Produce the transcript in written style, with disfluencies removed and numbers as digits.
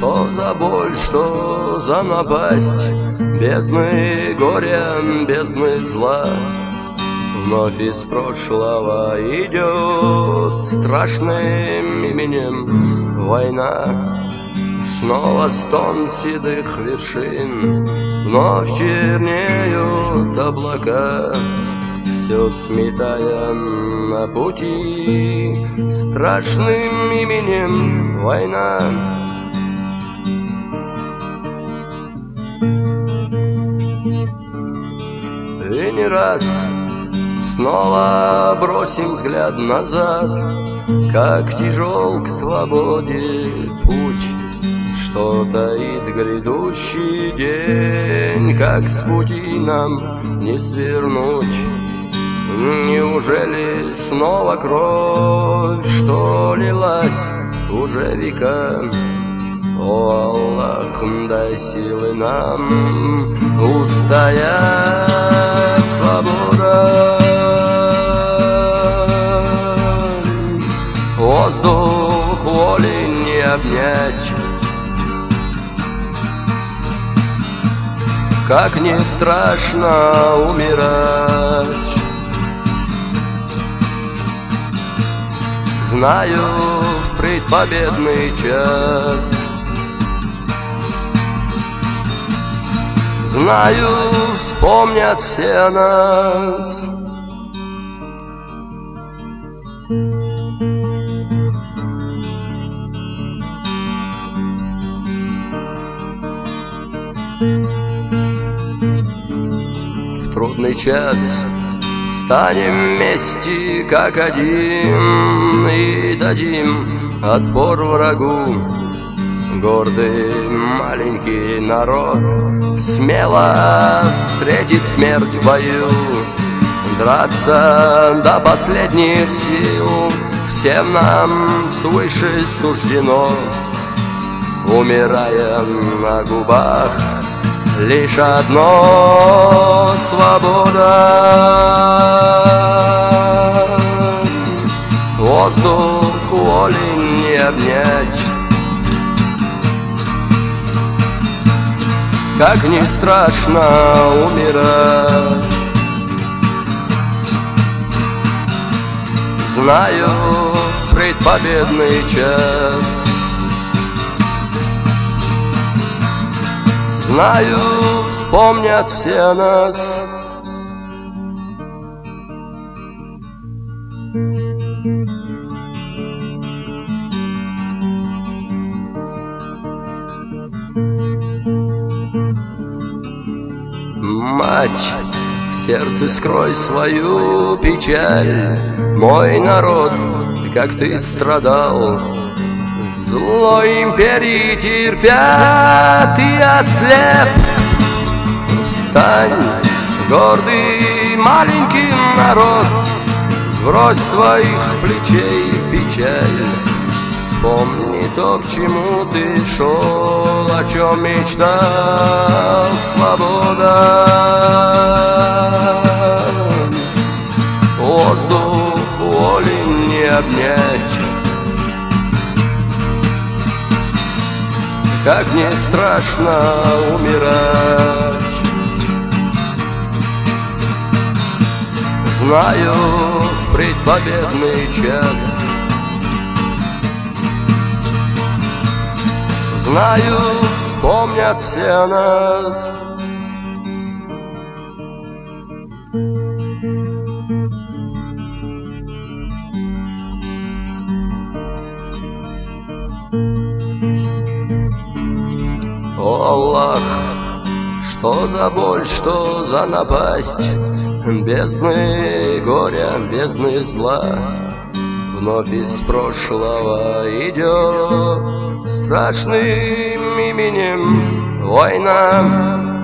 Что за боль, что за напасть, бездны горя, бездны зла. Вновь из прошлого идет страшным именем война. Снова стон седых вершин, вновь чернеют облака, все сметая на пути страшным именем война. И не раз снова бросим взгляд назад, как тяжел к свободе путь, что таит грядущий день, как с пути нам не свернуть. Неужели снова кровь, что лилась уже века? О Аллах, дай силы нам устоять, свобода. Воздух воли не обнять, как не страшно умирать. Знаю в предпобедный час, знаю, вспомнят все нас. В трудный час станем вместе как один и дадим отпор врагу. Гордый маленький народ смело встретит смерть в бою. Драться до последних сил всем нам свыше суждено. Умирая на губах лишь одно — свобода. Воздух воли не обнять, как не страшно умирать. Знаю в предпобедный час, знаю, вспомнят все нас. Мать, в сердце скрой свою печаль. Мой народ, как ты страдал, злой империи терпя, ты ослеп. Встань, гордый маленький народ, сбрось своих плечей печаль. Вспомни то, к чему ты шел, о чем мечтал, свобода. Воздух воли не обнять, как не страшно умирать. Знаю в предпобедный час, знаю, вспомнят все нас. О Аллах, что за боль, что за напасть, бездны горя, бездны зла. Вновь из прошлого идет страшным именем война.